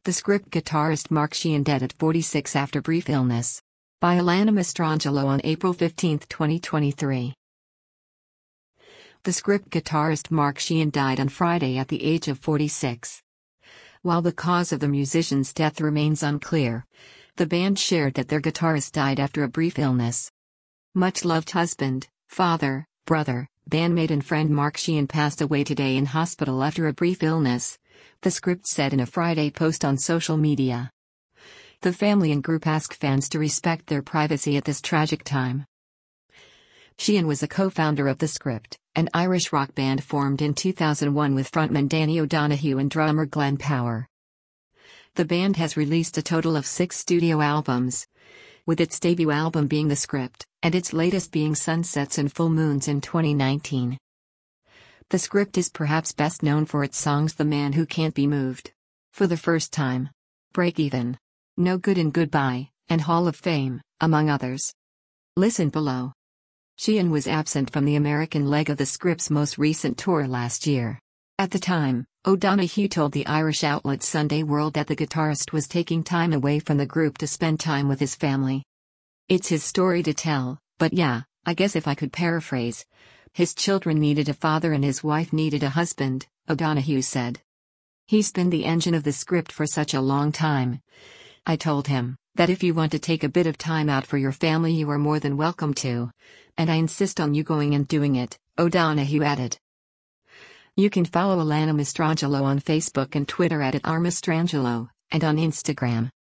The Script guitarist Mark Sheehan dead at 46 after brief illness. By Alana Mastrangelo on April 15, 2023. The Script guitarist Mark Sheehan died on Friday at the age of 46. While the cause of the musician's death remains unclear, the band shared that their guitarist died after a brief illness. Much-loved husband, father, brother, bandmate and friend Mark Sheehan passed away today in hospital after a brief illness, The Script said in a Friday post on social media. The family and group ask fans to respect their privacy at this tragic time. Sheehan was a co-founder of The Script, an Irish rock band formed in 2001 with frontman Danny O'Donoghue and drummer Glenn Power. The band has released a total of 6 studio albums, with its debut album being The Script, and its latest being Sunsets and Full Moons in 2019. The Script is perhaps best known for its songs The Man Who Can't Be Moved, For the First Time, Break Even, No Good and Goodbye, and Hall of Fame, among others. Listen below. Sheehan was absent from the American leg of The Script's most recent tour last year. At the time, O'Donoghue told the Irish outlet Sunday World that the guitarist was taking time away from the group to spend time with his family. It's his story to tell, but yeah, I guess if I could paraphrase, his children needed a father and his wife needed a husband, O'Donoghue said. He's been the engine of The Script for such a long time. I told him that if you want to take a bit of time out for your family you are more than welcome to, and I insist on you going and doing it, O'Donoghue added. You can follow Alana Mastrangelo on Facebook and Twitter @RMastrangelo, and on Instagram